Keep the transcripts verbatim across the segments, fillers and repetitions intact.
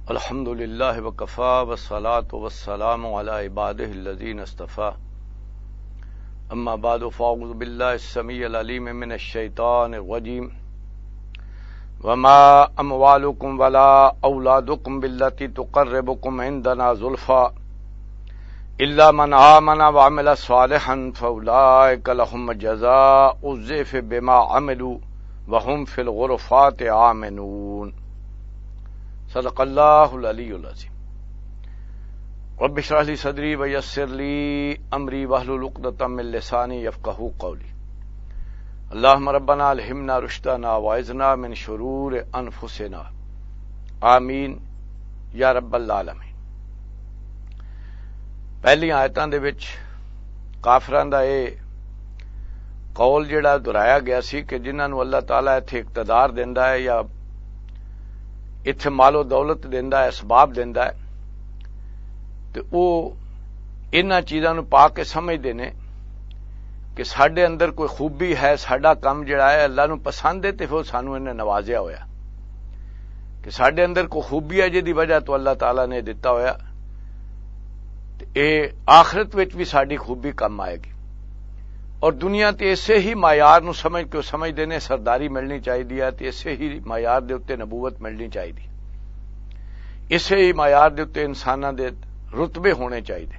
الحمد للہ وکفا والصلاة والسلام علی عبادہ الذین اصطفیٰ اما بعد فاعوذ باللہ السمیع العلیم من الشیطان الرجیم وما اموالکم ولا اولادکم باللتی تقربکم عندنا زلفا الا من آمن وعمل صالحا فاولئک لهم جزاء الضعف بما عملوا وهم فی الغرفات آمنون۔ صدق اللہ العلی العظیم۔ رب اشرح لی صدری ویسر لی امری واحلل عقدۃ من لسانی یفقہوا قولی۔ اللہم ربنا الہمنا رشدنا واعذنا من شرور انفسنا، آمین یا رب العالمین۔ پہلی آیتاں دے وچ کافراں دا اے قول جڑا دہرایا گیا سی کہ جنہاں نوں اللہ تعالیٰ ایتھے اقتدار دیندا ہے یا اتنے مال و دولت دینا ہے، اسباب دینا ہے، تو وہ انہاں چیزاں نو پا کے سمجھتے ہیں کہ ساڈے اندر کوئی خوبی ہے، ساڈا کام جڑا ہے اللہ نو پسند ہے، تو پھر سانو انہیں نوازیا ہویا کہ ساڈے اندر کوئی خوبی ہے جہی وجہ تو اللہ تعالیٰ نے دتا ہویا، اے آخرت وچ بھی ساڈی خوبی کم آئے گی۔ اور دنیا تے اسے ہی معیار نو سمجھ کے سمجھتے ہیں سرداری ملنی چاہیے، تے اسے ہی معیار دے اتنے نبوت ملنی چاہیے، اسے ہی معیار دے اتنے انساناں دے رتبے ہونے چاہیے۔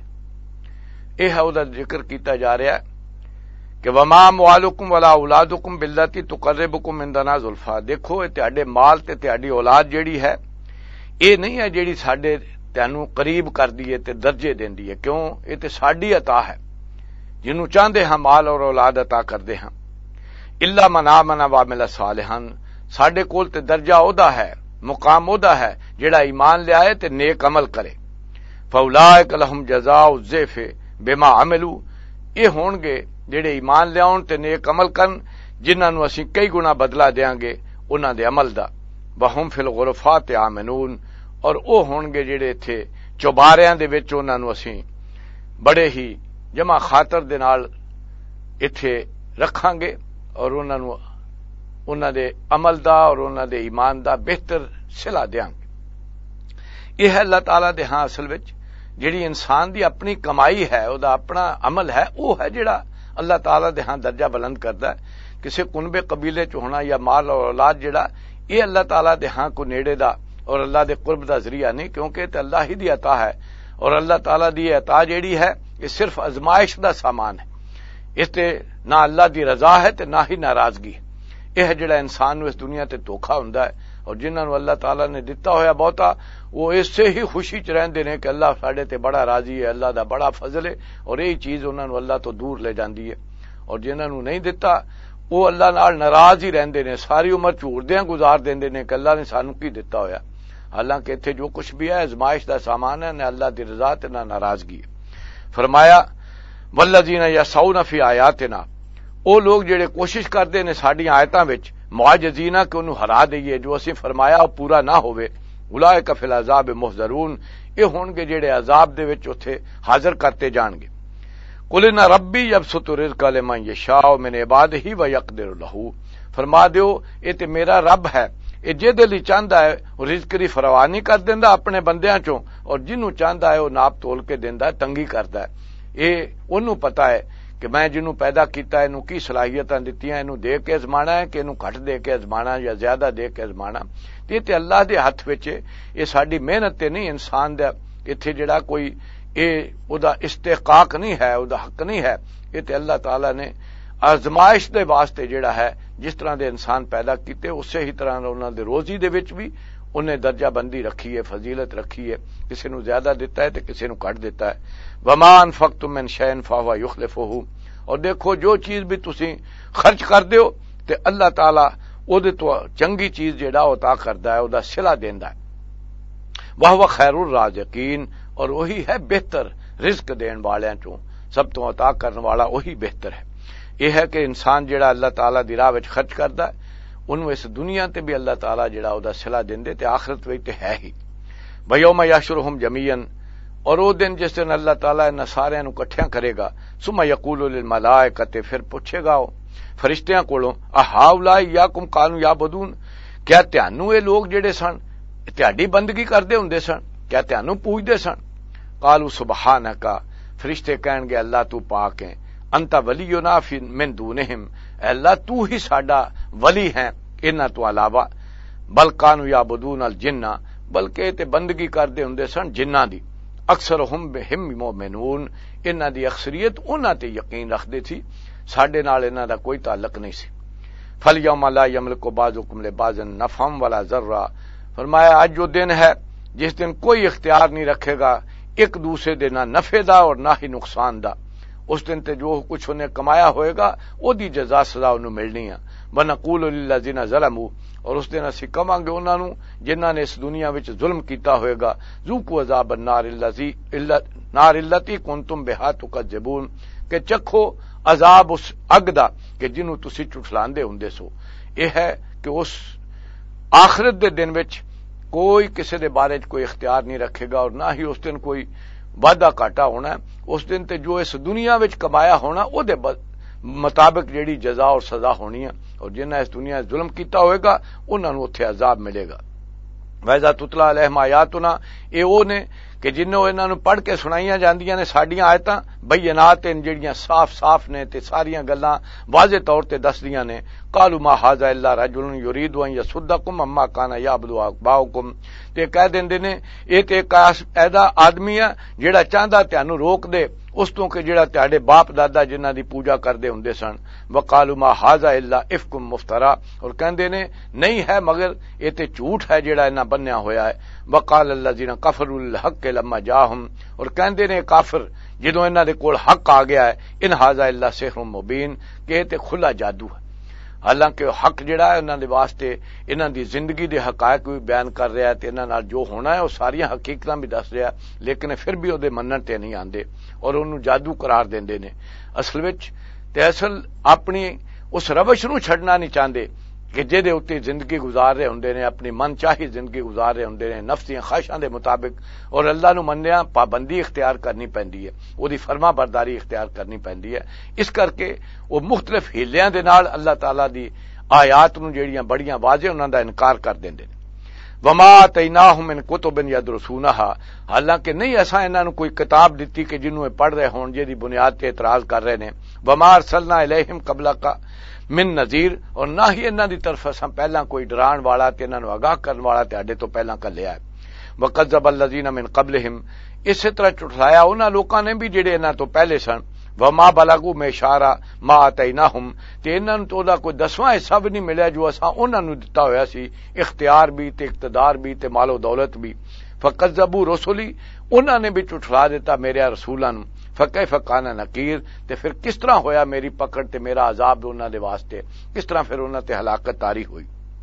یہ ہے وہ ذکر کیتا جا رہا ہے کہ وما اموالکم ولا اولادکم باللتی تقربکم عندنا زلفا۔ دیکھو یہ تہاڈے مال تے تہاڈی اولاد جیڑی ہے یہ نہیں ہے جیڑی ساڈے تینوں قریب کر دیے تے درجے دیندی ہے، کیوں؟ یہ تے ساڈی عطا ہے، جنوں چاہتے ہیں مال اور اولاد عطا کرتے ہیں۔ الا من آمن وعمل صالحا، ساڈے کول تے درجہ اودا ہے، مقام اودا ہے جڑا ایمان لے آئے تے نیک عمل کرے۔ فاولئک لهم جزاء الضعف بما عملوا، یہ ہون گے جڑے ایمان لے آؤن تے نیک عمل کرن، جنہاں نوں اسی کئی گنا بدلہ دیاں گے انہاں دے عمل دا۔ وہم فی الغرفات آمنون، اور او ہون گے جڑے تھے چوباریاں دے وچ انہاں نوں اسی بڑے ہی جمع خاطر دے نال ایتھے رکھاں گے اور انہاں نوں انہاں دے عمل دا اور انہاں دے ایمان دا بہتر صلہ دیاں گے۔ یہ ہے اللہ تعالیٰ دے ہاں اصل وچ جڑی انسان دی اپنی کمائی ہے، او دا اپنا عمل ہے، وہ ہے جڑا اللہ تعالیٰ دے ہاں درجہ بلند کردا ہے۔ کسے کنبے قبیلے چ ہونا یا مال اور اولاد جڑا یہ اللہ تعالیٰ دے ہاں کو نیڑے دا اور اللہ دے قرب دا ذریعہ نہیں، کیونکہ تے اللہ ہی دی عطا ہے، اور اللہ تعالیٰ دی عطا جیڑی ہے یہ صرف ازمائش دا سامان ہے، اس تے نہ اللہ دی رضا ہے تے نہ ہی ناراضگی ہے۔ یہ جڑا انسان نو اس دنیا تے دھوکھا ہوندا ہے، اور جنہاں نو اللہ تعالیٰ نے دتا ہویا بہتا وہ اس سے ہی خوشی چ رہندے نے کہ اللہ ساڈے تے بڑا راضی ہے، اللہ دا بڑا فضل ہے، اور یہی چیز انہاں نو اللہ تو دور لے جاندی ہے۔ اور جنہاں نو نہیں دتا وہ اللہ نال ناراض ہی رہندے نے، ساری عمر جھوڑدیاں گزار دیندے نے کہ اللہ نے سانو کی دتا ہویا، حالانکہ اتنے جو کچھ بھی ہے ازمائش دا سامان ہے، نہ اللہ دی رضا تے نہ ناراضگی ہے۔ فرمایا والذین یسعون فی آیاتنا، او لوگ جڑے کوشش کردے نے ساڈی آیتاں وچ معجزین کہ انہوں ہرا دئیے، جو اسی فرمایا وہ پورا نہ ہوئے، اولئک فی العذاب محضرون، یہ ہون گے جڑے عذاب دے وچ اوتھے حاضر کرتے جان گے۔ قل ان ربی یبسط الرزق لمن یشاء من عبادہ ویقدر لہ، فرما دیو یہ تے میرا رب ہے، یہ جہدے لئی چاہندا ہے وہ رزق دی فراوانی کر دیندا اپنے بندیاں چوں، اور جنوں چاہندا ہے وہ ناپ تول کے دیندا ہے، تنگی کردا ہے۔ یہ انہوں پتہ ہے کہ میں جنوں پیدا کیتا ہے انہوں کی صلاحیتاں دتیاں، انہوں دے کے ازمانا ہے کہ انہوں گھٹ دے کے ازمانا یا زیادہ دے کے ازمانا، یہ تے اللہ دے ہاتھ وچ ہے، یہ ساڈی محنت تے نہیں، انسان دا ایتھے جڑا کوئی اے او دا استحقاق نہیں ہے، او دا حق نہیں ہے، یہ تے اللہ تعالیٰ نے آزمائش دے واسطے جڑا ہے جس طرح دے انسان پیدا کیتے اسی ہی طرح انہاں دے روزی دے وچ بھی انہیں درجہ بندی رکھی ہے، فضیلت رکھی ہے، کسی نو زیادہ دیتا ہے تے کسی نو گھٹ دیتا ہے۔ وما انفقتم من شیء فهو یخلفہ، اور دیکھو جو چیز بھی تسی خرچ کر دیو تے اللہ تعالیٰ او دے تو چنگی چیز جڑا عطا کردا ہے، او دا صلہ دیندا ہے۔ وہو خیر الرازقین، اور وہی ہے بہتر رزق دین والیاں چوں، سب تو عطا کرنے والا وہی بہتر ہے۔ یہ ہے کہ انسان جڑا اللہ تعالیٰ دی راہ وچ خرچ کردا ہے انہوں اس دنیا تے بھی اللہ تعالیٰ جڑا او دا صلہ دیندے تے آخرت وچ تے ہے ہی۔ ویوم یحشرہم جمیعا، اور وہ دن جس دن اللہ تعالیٰ ان سارے نو کٹھیاں کرے گا، ثم یقول للملائکۃ، پھر پوچھے گا فرشتیاں کولوں، اہؤلاء یاکم کانوا یعبدون، کیا تانوں یہ لوگ جڑے سن تہاڈی بندگی کردے ہوندے سن، کیا تہانوں پوجدے سن؟ قالوا سبحانک، فرشتے کہن گے اللہ تو پاک ہے، انت ولینا فی من دونہم، اے اللہ تو ہی ساڈا ولی ہے انہاں تو علاوہ، بل کانوا یعبدون الجن، بلکہ تے بندگی کردے ہوندے سن جناں دی، اکثرہم بہم مومنون، انہاں دی اکثریت انہاں تے یقین رکھدے تھی، ساڈے نال انہاں دا کوئی تعلق نہیں سی۔ فالیوم لا یملک بعضکم لبعض نفعا ولا ضرا، فرمایا آج جو دن ہے جس دن کوئی اختیار نہیں رکھے گا ایک دوسرے دے نہ نفع دا اور نہ ہی نقصان دا، اس دن تے جو کچھ انہیں کمایا ہوئے گا او دی جزا سزا انہوں ملنی ہے۔ وَنَقُولُ لِلَّذِينَ ظَلَمُوا، اور اس دن اسی کہاں گے انہاں نوں جنہاں نے اس دنیا وچ ظلم کیتا ہوئے گا، ذوقوا عذاب النار الذی نار التی کنتم بہا تکذبون، کہ چکھو عذاب اس اگ دا کہ جنوں تسی چٹلاندے ہوندے سو۔ یہ ہے کہ اس آخرت دے دن وچ کوئی کسی دے بارے کوئی اختیار نہیں رکھے گا اور نہ ہی اس دن کوئی وعدہ کاٹا ہونا ہے، اس دن تے جو اس دنیا وچ کمایا ہونا او دے مطابق جیڑی جزا اور سزا ہونی ہے، اور جنہاں اس دنیا ظلم کیتا ہوئے گا انہاں نوں اوتھے عذاب ملے گا۔ وَإِذَا تُتْلَىٰ عَلَيْهِمْ آيَاتُنَا، اے او نے کہ جنوں انہاں نوں پڑھ کے سنائیاں جاندیاں نے ساڈیاں آیتاں بینات ہیں جڑیاں صاف صاف نے تے ساریاں گلاں واضح طور تے دسدیاں نے، قالوا ما هذا الا رجل يريد ان يصدكم عما كان يعبد آباؤكم، تے کہہ دیندے نے اے تے ایک ایسا آدمی ہے جڑا چاہندا تانوں روک دے اس تو کہ جڑا تہاڈے باپ دادا جنہاں دی پوجا کردے ہوندے سن۔ وقالوا ما هذا الا افك مفترا، اور کہندے نے نہیں ہے مگر یہ تے جھوٹ ہے جڑا انہاں بنیا ہویا ہے۔ وقال الذين كفروا للحق لما جاءهم، اور کہندے نے کافر جدوں انہاں دے کول حق آ گیا ہے، ان هذا الا سحر مبين، کہ یہ تے کھلا جادو ہے۔ حالانکہ حق جڑا ہے انہاں دے واسطے انہاں دی زندگی دے حقائق بھی بیان کر رہا ہے تے انہاں نال جو ہونا ہے وہ ساری حقیقتاں بھی دس رہا ہے، لیکن پھر بھی وہ منن تے نہیں آندے اور انہوں جادو قرار دیندے نے۔ اصل وچ تے اصل اپنی اس روش نو چھڈنا نہیں چاہندے کہ جہدے اتنے زندگی گزار رہے ہوندے نے، اپنی من چاہی زندگی گزار رہے ہوندے نے نفسیاں خواہشاں دے مطابق، اور اللہ نو منیا پابندی اختیار کرنی پیندی ہے، وہ دی فرما برداری اختیار کرنی پیندی ہے۔ اس کر کے وہ مختلف ہیلیاں دے نال اللہ تعالیٰ دی آیات نو جڑیاں بڑیاں واضح انہاں دا انکار کر دیندے نے۔ وما آتیناہم من کتب یدرسونہا، حالانکہ نہیں اساں انہاں نو کوئی کتاب دتی کہ جنوں اے پڑھ رہے ہون جہدی بنیاد تے اعتراض کر رہے نے۔ وما ارسلنا الیہم قبلک من نذیر، اور نہ ہی انہاں دی طرف اساں پہلاں کوئی ڈران والا تے انہاں نو آگاہ کرن والا تہاڈے تو پہلاں کلیا ہے۔ وکذب الذین من قبلہم، اسی طرح چٹلایا انہاں لوکاں نے بھی جڑے انہاں تو پہلے سن۔ وما بلغوا معشارا ما آتیناہم، تے انہاں نوں تو دا کوئی دسواں حصہ بھی نہیں ملیا جو اساں انہاں نوں دتا ہویا سی، اختیار بھی تے اقتدار بھی تے مال و دولت بھی۔ فکذبوا رسلی، انہاں نے بھی چٹلا دیتا میرے رسولاں نوں۔ فکیف کان نکیر، تے پھر کس طرح ہویا میری پکڑ تے میرا عذاب انہاں دے واسطے، کس طرح پھر انہاں تے ہلاکت طاری ہوئی۔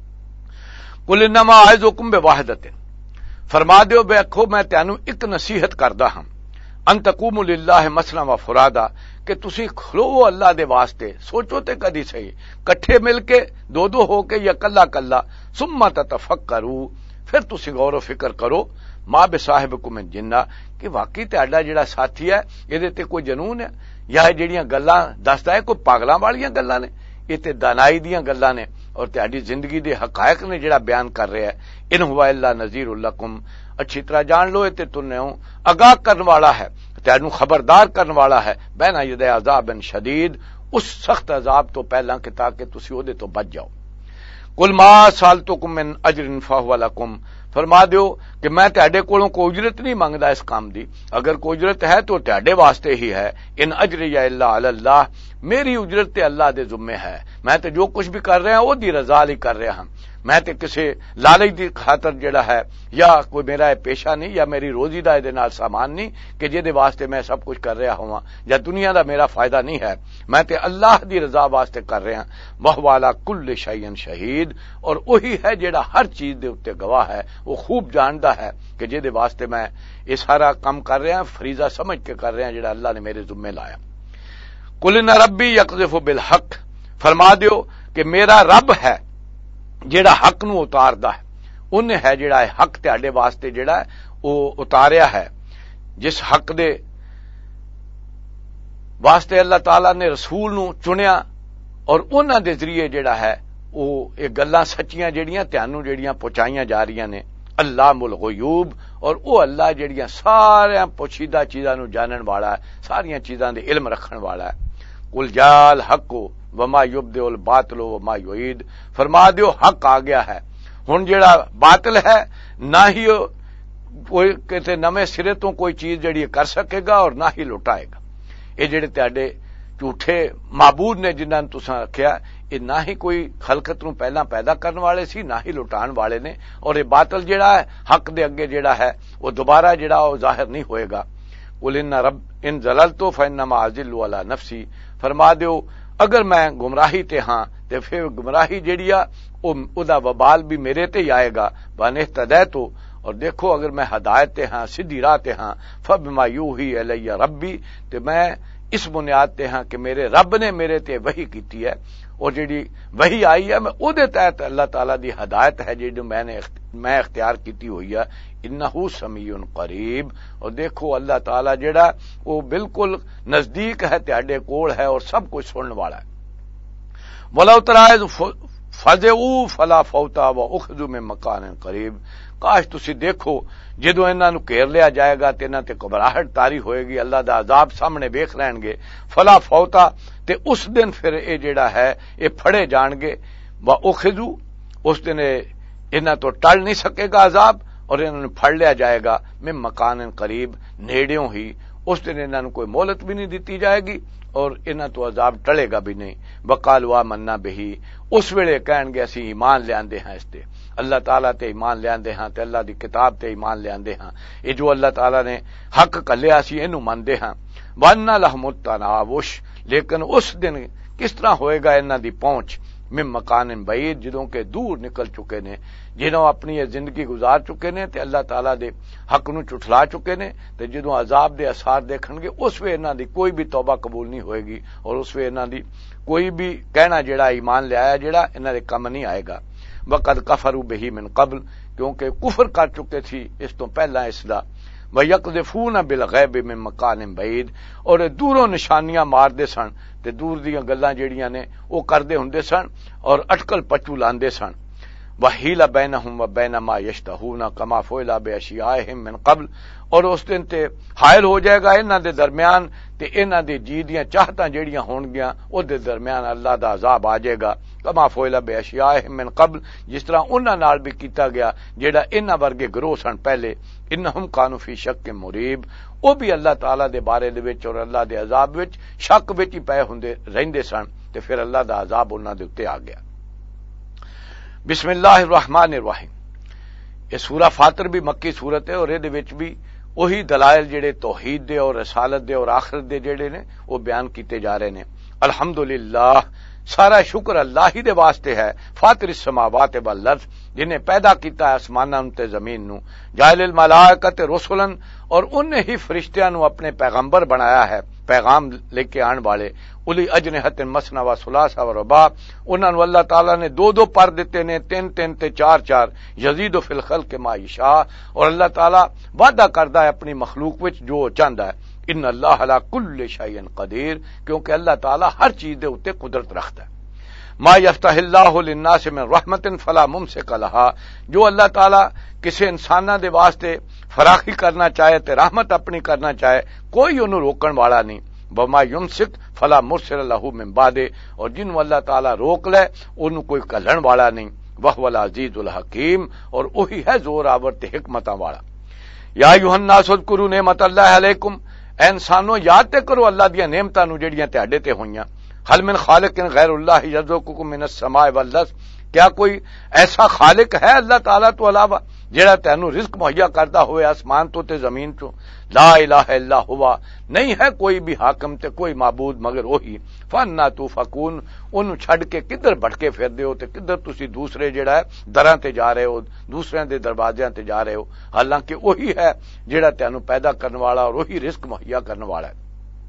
قل انما اعظکم بواحدۃ، فرما دیو بے اکھو میں تانوں ایک نصیحت کردا ہاں، ان تقوموا للہ مثنا و فرادا، کہ تسی کھلو اللہ دے واسطے، سوچو تے کدی صحیح کٹھے مل کے دو دو ہو کے یا کلا کلا، ثم تتفکروا، پھر تسی غور و فکر کرو، ما بصاحبکم من جنہ، کہ واقعی تہاڈا جڑا ساتھی ہے یہ تے کوئی جنون ہے یا جڑیاں گلاں دسدا ہے کوئی پاگلاں والیاں گلاں نے، یہ تے دانائی دیاں گلاں نے اور تہاڈی زندگی دے حقائق نے جڑا بیان کر رہا ہے۔ ان هو الا نذیر لکم، اچھی طرح جان لو تے تنوں آگاہ کرن والا ہے، تانوں خبردار کرن والا ہے، بین ید عذاب شدید، اس سخت عذاب تو پہلا کہ تاکہ تسی اودے تو بچ جاؤ۔ قل ما سالتکم من اجر فهو لکم، فرما دیو کہ میں تہاڈے کولوں کوئی اجرت نہیں منگدا اس کام دی، اگر کوئی اجرت ہے تو تہاڈے واسطے ہی ہے۔ ان اجری الا علی اللہ، میری اجرت تے اللہ دے ذمے ہے، میں تے جو کچھ بھی کر رہا ہوں وہ دی رضا لئی کر رہا ہوں، میں تے کسے لالچ دی خاطر جڑا ہے یا کوئی میرا پیشہ نہیں یا میری روزی دا دے نال سامان نہیں کہ جے دے واسطے میں سب کچھ کر رہا ہوں یا دنیا دا میرا فائدہ نہیں ہے، میں تے اللہ دی رضا واسطے کر رہا ہوں۔ وَهُوَ عَلَىٰ كُلِّ شَيْءٍ شَهِيدٌ، اور وہی ہے جڑا ہر چیز دے اوتے گواہ ہے، وہ خوب جاندا ہے کہ جے دے واسطے میں یہ سارا کام کر رہا ہوں، فریضہ سمجھ کے کر رہا ہوں جڑا اللہ نے میرے ذمے لایا۔ قُلْ إِنَّ رَبِّي يَقْذِفُ بِالْحَقِّ، فرما دیو کہ میرا رب ہے جڑا حق نو اتاردا ہے، انہیں ہے جڑا حق تہاڈے واسطے جڑا ہے وہ اتاریا ہے، جس حق دے واسطے اللہ تعالی نے رسول نو چنیا اور انہاں دے ذریعے جڑا ہے وہ یہ گلاں سچیاں جڑیاں تانوں جڑیاں پہنچائیاں جا رہی نے، علام الغیوب، اور وہ اللہ جڑیاں سارے پوشیدہ چیزاں نو جانن والا ہے، ساریاں چیزاں دے علم رکھن والا ہے۔ قل جاء الحق وما یبدئ الباطل وما یعید، فرما دیو حق آ گیا ہے، ہن جڑا باطل ہے نہ ہی کوئی کسی نویں سرے تو کوئی چیز جڑی کر سکے گا اور نہ ہی لٹائے گا۔ یہ جڑے تہاڈے جھوٹے معبود نے جنہاں نوں تساں رکھیا، یہ نہ ہی کوئی خلقت نوں پہلا پیدا کرنے والے سی، نہ ہی لٹان والے نے، اور یہ باطل جڑا ہے حق دے اگے جڑا ہے وہ دوبارہ جڑا وہ ظاہر نہیں ہوئے گا۔ قل ان رب ان ضللت فانما اضل علی نفسی، فرما دیو اگر میں گمراہی تے ہاں تے پھر گمراہی جڑی آ او دا وبال بھی میرے تے ہی آئے گا۔ وان اہتدیت، اور دیکھو اگر میں ہدایت تے ہاں سیدھی راہ تے ہاں، فبما یوحی الی ربی، تے میں اس بنیاد تے ہاں کہ میرے رب نے میرے تے وحی کیتی ہے، اور جڑی وحی آئی ہے میں او دے تحت اللہ تعالی دی ہدایت ہے جڑی میں نے میں اختیار کیتی ہوئی ہے۔ انہ سمیع قریب، اور دیکھو اللہ تعالی جڑا وہ بالکل نزدیک ہے، تہاڈے کول ہے اور سب کچھ سننے والا ہے۔ ولو ترى فزعوا فلا فوت واخذوا من مکان قریب، کاش تسی دیکھو جدو انہاں نو گھیر لیا جائے گا تے انہاں تے گھبراہٹ طاری ہوئے گی، اللہ دا عذاب سامنے ویکھ لین گے، فلا فوتا، تے اس دن پھر اے جڑا ہے اے پھڑے جان گے، واخذوا، اس دن انہاں تو ٹل نہیں سکے گا عذاب، اور انہاں نو پھڑ لیا جائے گا من مکان قریب، نیڑیوں ہی، اس دن انہاں نو کوئی مہلت بھی نہیں دیتی جائے گی اور انہاں تو عذاب ٹلے گا بھی نہیں۔ وقالوا آمنا بہ، اس ویلے کہن گے اسی ایمان لیاندے ہاں اس تے، اللہ تعالیٰ تے ایمان لیاندے ہاں تے اللہ دی کتاب تے ایمان لیاندے ہاں، یہ جو اللہ تعالیٰ نے حق کلیا سی اینو مندے ہاں۔ وَأَنَّ لَهُمُ التَّنَاوُشُ، لیکن اس دن کس طرح ہوئے گا انہاں دی پہنچ، من مکان بعید، جدوں کے دور نکل چکے نے، جنہوں اپنی یہ زندگی گزار چکے نے تے اللہ تعالیٰ دے حق نو چٹھلا چکے نے، تے جدوں عذاب دے اثار دیکھن گے اس وے انہاں دی کوئی بھی توبہ قبول نہیں ہوئے گی، اور اس وے انہاں دی کوئی بھی کہنا جڑا ایمان لے آیا جڑا انہاں دے کم نہیں آئے گا۔ وقد کفروا بہ من قبل، کیونکہ کفر کر چکے تھی اس تو پہلا اس دا، وَيَقْذِفُونَ بِالْغَيْبِ مِن مَّكَانٍ بَعِيدٍ، اور دوروں نشانیاں مار دے سن تے دور دیاں گلاں جڑیاں نے وہ کردے ہوندے سن اور اٹکل پچو لاندے سن۔ وَحِيلَ بَيْنَهُمْ وَبَيْنَ مَا يَشْتَهُونَ كَمَا فُعِلَ بِأَشْيَاعِهِم مِّن قَبْلُ، اور اس دن تے حائل ہو جائے گا انہاں دے درمیان تے انہاں دے جی دیاں چاہتاں جڑیاں ہون گیاں او دے درمیان اللہ دا عذاب آ جائے گا، کما فعل باشیاءہم من قبل، جس طرح انہاں نال بھی کیتا گیا جیڑا انہاں ورگے گروہ سن پہلے، انہم کانوا فی شک مریب، او بھی اللہ تعالی دے بارے دے وچ اور اللہ دے عذاب وچ شک وچ ہی پے ہوندے رہندے سن، تے پھر اللہ دا عذاب انہاں دے اوتے آ گیا۔ بسم اللہ الرحمن الرحیم، یہ سورہ فاطر بھی مکی سورت ہے اور یہ دے وچ بھی وہی دلائل جڑے توحید دے اور رسالت دے اور آخرت دے جڑے نے وہ بیان کیتے جا رہے ہیں۔ الحمدللہ، سارا شکر اللہ ہی دے واسطے ہے، فاطر السماوات والارض، جنہیں پیدا کیتا ہے آسماناں تے زمین نو، جاعل الملائکۃ رسلا، اور انہیں ہی فرشتیاں نو اپنے پیغمبر بنایا ہے، پیغام لے کے آن والے، اولی اجنحۃ مثنی و ثلاث و رباع، انہاں نو اللہ تعالیٰ نے دو دو پر دیتے نے، تین تین تے چار چار، یزید فی الخلق ما یشاء، اور اللہ تعالیٰ وعدہ کردا ہے اپنی مخلوق وچ جو چاہندا ہے، ان اللہ علی کل شیء قدیر، کیونکہ اللہ تعالیٰ ہر چیز دے اوتے قدرت رکھتا ہے۔ ما یفتح اللہ للناس من رحمت فلا ممسک لہا، جو اللہ تعالیٰ کسی انساناں دے واسطے فراخی کرنا چاہے تے رحمت اپنی کرنا چاہے کوئی انہوں روکن والا نہیں، وما یمسک فلا مرسل لہ من بعد، اور جنوں اللہ تعالیٰ روک لے انہوں کوئی کلھن والا نہیں، وہو العزیز الحکیم، اور وہی ہے زور آور تے حکمتاں والا۔ یا ایھا الناس اذکروا نعمت اللہ علیکم، اے انسانوں یاد تے کرو اللہ دیاں نعمتاں نو جڑیاں تہاڈے تے ہوئیاں، حل من خالق غیر اللہ یرزقکم من السماء والارض، کیا کوئی ایسا خالق ہے اللہ تعالیٰ تو علاوہ جڑا تینوں رزق مہیا کردا ہوئے آسمان تو تے زمین تو؟ لا الہ الا ہوا، نہیں ہے کوئی بھی حاکم تے کوئی معبود مگر وہی، فانا توفکون، انہوں چھڈ کے کدھر بھٹکے پھردے ہو تے کدھر تسی دوسرے جڑا ہے دراں تے جا رہے ہو، دوسرے دے دروازیاں تے جا رہے ہو، حالانکہ وہی ہے جڑا تینوں پیدا کرنے والا اور وہی رزق مہیا کرنے والا ہے۔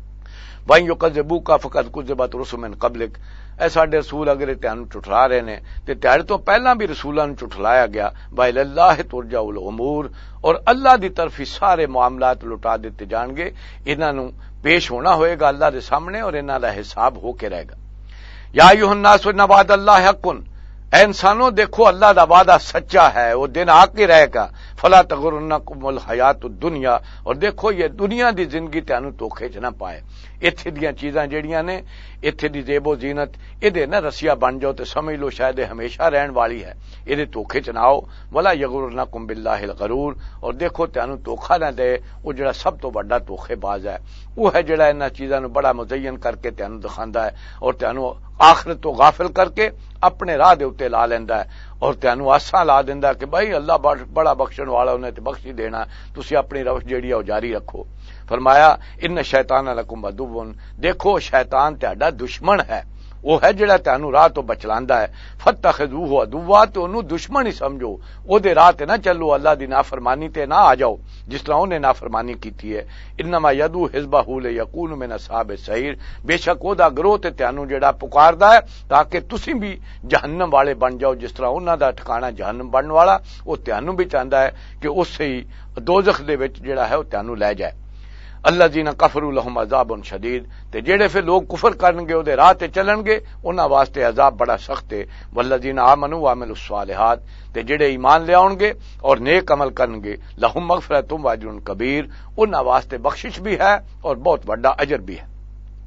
وَإِن يُكَذِّبُوكَ فَقَدْ كُذِّبَتْ رُسُلٌ مِّن قَبْلِكَ، اے ساڈے رسول اگر تینوں چٹھلا رہے نے تے تیرے تو پہلا بھی رسولاں نوں چٹھلایا گیا، وَإِلَى اللَّهِ تُرْجَعُ الْأُمُورُ، اور اللہ دی طرف ہی سارے معاملات لٹا دیتے جان گے، انہاں نوں پیش ہونا ہوئے گا اللہ دے سامنے اور انہاں دا حساب ہو کے رہے گا۔ یا ایھا الناس ان وعد اللہ حق، اے انسانوں دیکھو اللہ دا وعدہ سچا ہے، وہ دن آ کے رہے گا، فلا تغرنکم الحیات الدنیا، اور دیکھو یہ دنیا دی زندگی تانوں دھوکھے چ نہ پائے، ایتھے دیاں چیزاں جیڑیاں نے ایتھے دی زیب و زینت یہ نہ رسیا بن جاؤ تے سمجھ لو شاید ہمیشہ رہن والی ہے، یہ دھوکھے چ نہ آؤ، ولا یغرنکم باللہ الغرور، اور دیکھو تانوں دھوکھا نہ دے وہ جڑا سب تو بڑا دھوکھے باز ہے، وہ ہے جڑا انہاں چیزاں نو بڑا مزین کر کے تانوں دکھاندا ہے اور تانوں آخرت تو غافل کر کے اپنے راہ دے اوتے لا لیندا ہے اور تانوں آساں لا دیندا کہ بھائی اللہ بڑا بخشن والا انہیں تے بخش ہی دینا، تسی اپنی روش جیڑی ہے وہ جاری رکھو۔ فرمایا ان شیطان لکم عدو، دیکھو شیطان تہاڈا دشمن ہے، وہ ہے جڑا تانوں راہ تو بچلاندا ہے، فتخذوہ عدوا، تو انہوں دشمن ہی سمجھو، او دے راہ تے نہ چلو، اللہ دی نافرمانی تے نہ آ جاؤ جس طرح انہیں نافرمانی کیتی ہے۔ انما یدعو حزبہ لیکون من اصحاب السعیر، بے شک او دا گروہ تے تانوں جڑا پکاردا ہے تاکہ تسی بھی جہنم والے بن جاؤ جس طرح انہاں دا ٹھکانہ جہنم بنن والا، او تانوں بھی چاہندا ہے کہ اس سے ہی دوزخ دے وچ جڑا ہے او تانوں لے جائے۔ الذین کفروا لهم عذاب شدید، تے جڑے پھر لوگ کفر کرن گے او دے راہ تے چلن گے انہاں واسطے عذاب بڑا سخت ہے۔ والذین آمنوا وعملوا الصالحات، تے جڑے ایمان لے آؤن گے اور نیک عمل کرن گے لہم مغفرۃ واجر کبیر، انہاں واسطے بخشش بھی ہے اور بہت بڑا اجر بھی ہے۔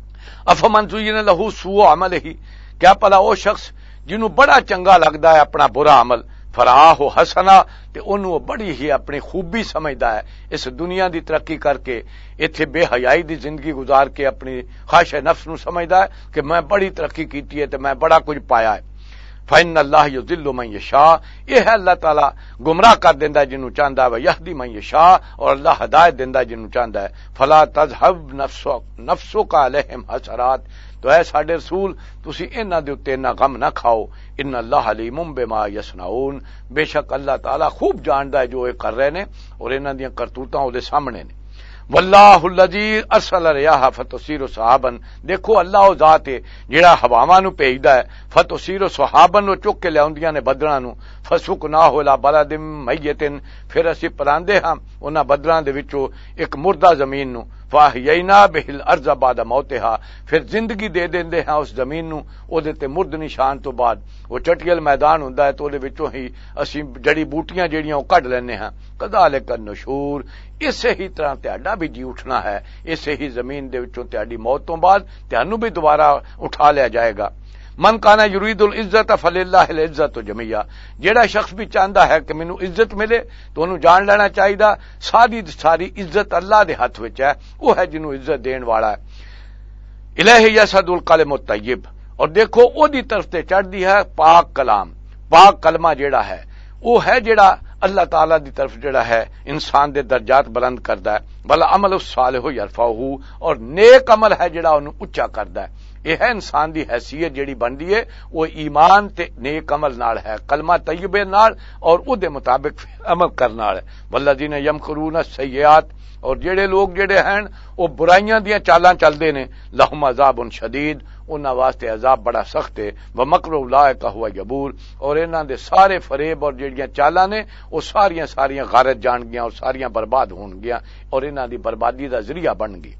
افمن زین لہ سوء عملہ، کیا پلا او شخص جنوں بڑا چنگا لگدا ہے اپنا برا عمل، فراہ حسنا، تے انہوں بڑی ہی اپنی خوبی سمجھدا ہے اس دنیا دی ترقی کر کے ایتھے بے حیائی دی زندگی گزار کے اپنی خواہش نفس نو سمجھدا ہے کہ میں بڑی ترقی کیتی ہے تے میں بڑا کچھ پایا ہے۔ فإن اللہ یضل من یشاء، یہ ہے اللہ تعالی گمراہ کر دیندا ہے جنوں چاہندا ہے، ویہدی من یشاء، اور اللہ ہدایت دیندا ہے جنوں چاہندا ہے۔ فلا تذهب نفسک نفسک علیہم حسرات، تو اے ساڈے رسول تسی انہاں دے اوتے نہ غم نہ کھاؤ، ان اللہ علیم بما یصنعون، بے شک اللہ تعالی خوب جاندا ہے جو یہ کر رہے نے اور انہاں دیاں کرتوتاں او دے سامنے نے۔ واللہ الذی ارسل الرياح فتثير سحابا، دیکھو اللہ او ذات ہے جڑا ہواواں نو بھیجدا ہے، فتثير سحابا نو چک کے لیاوندیاں نے بدراں نو، فسقناہ الى بلد میت، پھر اسی پراندے ہاں انہاں بدراں دے وچوں ایک مردہ زمین نو، فاحیینا بہ الارض بعد موتها، پھر زندگی دے دیندے ہاں اس زمین نو او دے تے مرد نشان تو بعد، وہ چٹیل میدان ہوندا ہے تو او دے وچوں ہی اسی جڑی بوٹیاں جڑیاں او کڈ لینے ہاں۔ کذالک النشور، اسے ہی طرح تہاڈا بھی جی اٹھنا ہے، اسے ہی زمین دے وچوں تہاڈی موت تو بعد تہانوں بھی دوبارہ اٹھا لیا جائے گا۔ من کانا یرید العزت فللہ العزت جمیعا، جیڑا شخص بھی چاہندا ہے کہ مینوں عزت ملے تو انہوں جان لینا چاہیے ساری ساری عزت اللہ دے ہاتھ وچ ہے، وہ ہے جنوں عزت دین والا ہے۔ الیہ یصعد الکلم الطیب، اور دیکھو او دی طرف تے چڑھدی ہے پاک کلام، پاک کلمہ جیڑا ہے وہ ہے جیڑا اللہ تعالی دی طرف جڑا ہے انسان دے درجات بلند کردا ہے، بل عمل الصالح یرفعہ، اور نیک عمل ہے جڑا انہوں اونچا کردا ہے۔ یہ ہے انسان دی حیثیت جڑی بندی ہے وہ ایمان تے نیک عمل نال ہے، کلمہ طیبے نال اور او دے مطابق عمل کرنا ہے۔ والذین یمکرون السیئات، اور جڑے لوگ جڑے ہیں وہ برائیاں دیاں چالاں چلدے نے، لہم عذاب شدید، انہاں واسطے عذاب بڑا سخت ہے۔ ومکر اولئک هو یبور، اور انہاں دے سارے فریب اور جڑیاں چالاں نے وہ ساریاں ساریاں غارت جان گیاں اور ساریاں برباد ہون گیاں اور انہاں دی بربادی دا ذریعہ بن گئی۔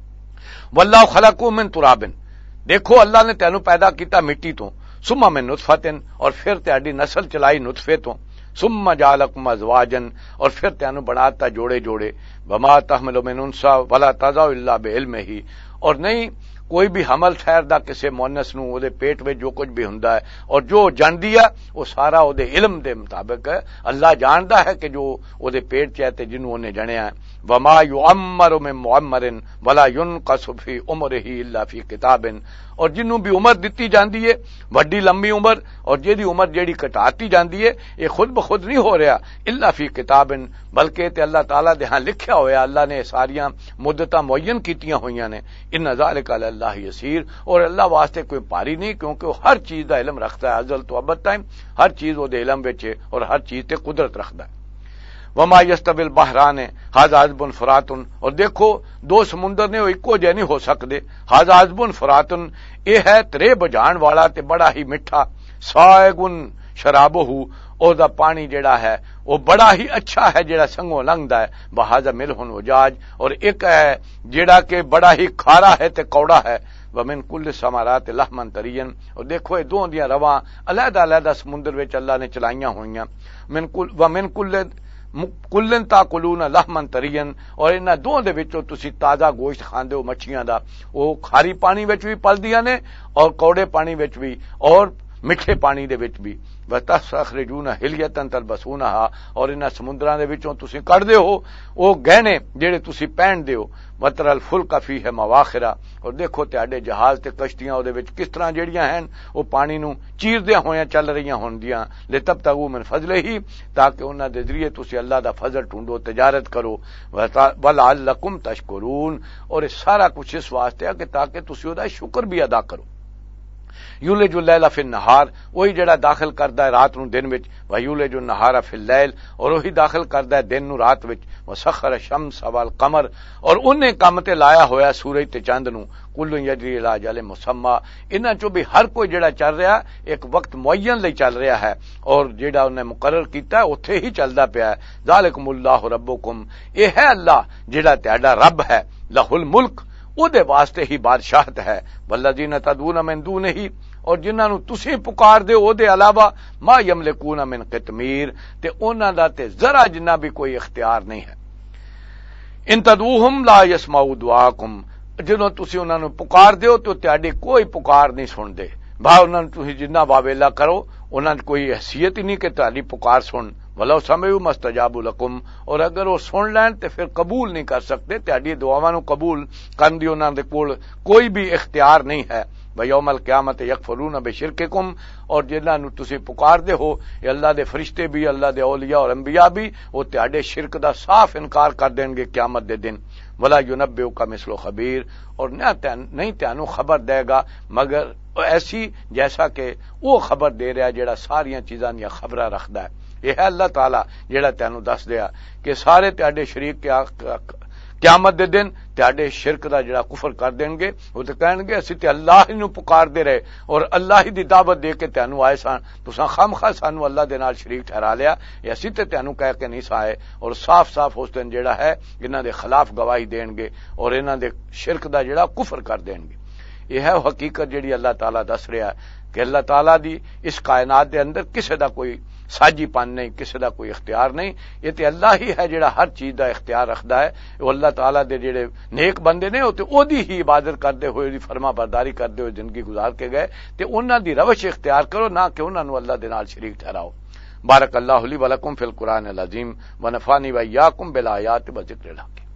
واللہ خلقکم من تراب، دیکھو اللہ نے تینوں پیدا کیتا مٹی تو، ثم من نطفۃ، اور پھر تہاڈی نسل چلائی نطفے تو، ثم جعلکم ازواجا، اور پھر تینوں بناتا جوڑے جوڑے، وما تحمل من انثى ولا تضع الا بعلمہ، اور نہیں کوئی بھی حمل ٹھہردا کسے مونس نو او دے پیٹ وچ جو کچھ بھی ہوندا ہے اور جو جاندی ہے وہ سارا او دے علم دے مطابق ہے، اللہ جاندا ہے کہ جو او دے پیٹ چ ہے تے جنوں اونے جنیا ہے۔ وما یعمر من معمر ولا ينقص فی عمرہ الا فی کتاب، اور جنوں بھی عمر دتی جاندی ہے وڈی لمبی عمر اور جیدی عمر جیڑی کٹاتی جاندی ہے یہ خود بخود نہیں ہو رہا، الا فی کتاب، بلکہ تے اللہ تعالی دے ہاں لکھیا ہوا، اللہ نے ساریاں مدتاں معین کیتیاں ہوئیاں نے۔ ان ذالک علی اللہ یسیر، اور اللہ واسطے کوئی بھاری نہیں کیونکہ وہ ہر چیز دا علم رکھتا ہے، ازل تو ابد تائم ہر چیز وہ دے علم وچ ہے اور ہر چیز تے قدرت رکھتا ہے۔ وما یستوی البحران ھذا عذب فرات، اور دیکھو دو سمندر نے وہ اکو جے نہیں ہو سکدے، ھذا عذب فرات، یہ ہے ترے بجان والا تے بڑا ہی میٹھا، سائغن شرابہ، او دا پانی جڑا ہے وہ بڑا ہی اچھا ہے جڑا سنگوں لنگدا ہے، بہذا ملح وجاج، اور ایک ہے جڑا کہ بڑا ہی کھارا ہے تے کوڑا ہے، ومن کل ثمرات لحما طریا، اور دیکھو یہ دو دیاں رواں علیحدہ علیحدہ سمندر وچ اللہ نے چلائیاں ہوئیاں، من کل ومن کل کلن تاکلون لحما طریا، اور انہاں دوہاں دے وچوں تسی تازہ گوشت کھاندے ہو مچھیاں دا، وہ کھاری پانی وچ بھی پلدیاں نے اور کوڑے پانی وچ بھی اور میٹھے پانی دے وچ بھی، وتستخرجون حلیۃ تلبسونھا، اور انہاں سمندراں دے وچوں تسی کڈدے ہو او گہنے جڑے تسی پہن دے ہو، وتر الفلک فیہ مواخر، اور دیکھو تہاڈے جہاز تے کشتیاں او دے وچ کس طرح جڑیاں ہیں او پانی نو چیردیاں ہویاں چل رہیاں ہوندیاں، لتبتغوا من فضلہ، تاکہ انہاں دے ذریعے تسی اللہ دا فضل ڈھونڈو، تجارت کرو، ولعلکم تشکرون، اور یہ سارا کچھ اس واسطے ہے کہ تاکہ تسی او دا شکر بھی ادا کرو۔ یولج اللیل فی النہار، وہی جڑا داخل کردا ہے رات نو دن وچ، ویولج النہار فی اللیل، اور وہی داخل کردا ہے دن نو رات وچ، وسخر الشمس والقمر، اور انہیں کم تے لایا ہویا سورج تے چاند نو، کل یجری الی اجل مسمی، انہاں چوں بھی ہر کوئی جڑا چل رہا ایک وقت معین لئی چل رہا ہے، اور جڑا انہیں مقرر کیتا ہے اوتھے ہی چلدا پیا ہے۔ ذالکم اللہ ربکم، یہ ہے اللہ جڑا تہاڈا رب ہے، لہ الملک، او دے واسطے ہی بادشاہت ہے، والذین تدعون من دونہ، اور جنہاں نو تسی پکار دے او دے علاوہ، ما یملکون من قطمیر، تے انہاں دا تے ذرا جنہ بھی کوئی اختیار نہیں ہے۔ ان تدعوہم لا یسمعوا دعاکم، جدوں تسی انہاں نو پکار دیو تو تہاڈی کوئی پکار نہیں سن دے، بھا انہاں نو تسی جنہ واویلا کرو انہاں دی کوئی حیثیت ہی نہیں کہ تہاڈی پکار سن، ولو سمعوا مستجابوا لکم، اور اگر وہ سن لین تے پھر قبول نہیں کر سکتے، تہاڈی دعاواں نو قبول کرن دی انہاں دے کول کوئی بھی اختیار نہیں ہے۔ ویوم القیامت یکفرون بشرککم، اور جنہاں نو تسی پکار دے ہو یہ اللہ دے فرشتے بھی، اللہ دے اولیاء اور انبیاء بھی، وہ تہاڈے شرک دا صاف انکار کر دیں گے قیامت دے دن۔ ولا ینبئک مثل خبیر، اور نہ نہیں تانوں خبر دے گا مگر ایسی جیسا کہ وہ خبر دے رہا جڑا ساریاں چیزاں دی خبراں رکھدا ہے۔ یہ ہے اللہ تعالی جڑا تانوں دس دیا کہ سارے تہاڈے شریک کیا قیامت دے دن تہاڈے شرک دا جڑا کفر کر دیں گے، وہ تے کہن گے اسی تے اللہ ہی نو پکار دے رہے اور اللہ ہی دی دعوت دے کے تانوں آئے سان، تساں خامخواہ سانو اللہ دے نال شریک ٹھہرا لیا، یہ اسی تے تانوں کہہ کے نہیں سائے، اور صاف صاف اس دن جڑا ہے انہاں دے خلاف گواہی دین گے اور انہاں دے شرک دا جڑا کفر کر دین گے۔ یہ ہے حقیقت جڑی اللہ تعالیٰ دس رہا ہے کہ اللہ تعالیٰ دی اس کائنات دے اندر کسے دا کوئی ساجی پن نہیں، کسی دا کوئی اختیار نہیں، یہ تے اللہ ہی ہے جڑا ہر چیز دا اختیار رکھدا ہے۔ وہ اللہ تعالیٰ دے جڑے نیک بندے نے وہ تے او دی ہی عبادت کردے ہوئے، دی فرما برداری کردے ہوئے زندگی گزار کے گئے، تے انہاں دی روش اختیار کرو، نہ کہ انہاں نو اللہ دے نال شریک ٹھہراؤ۔ بارک اللہ لی ولکم فی القرآن العظیم ونفعنی وایاکم بالآیات و ذکر الحکیم۔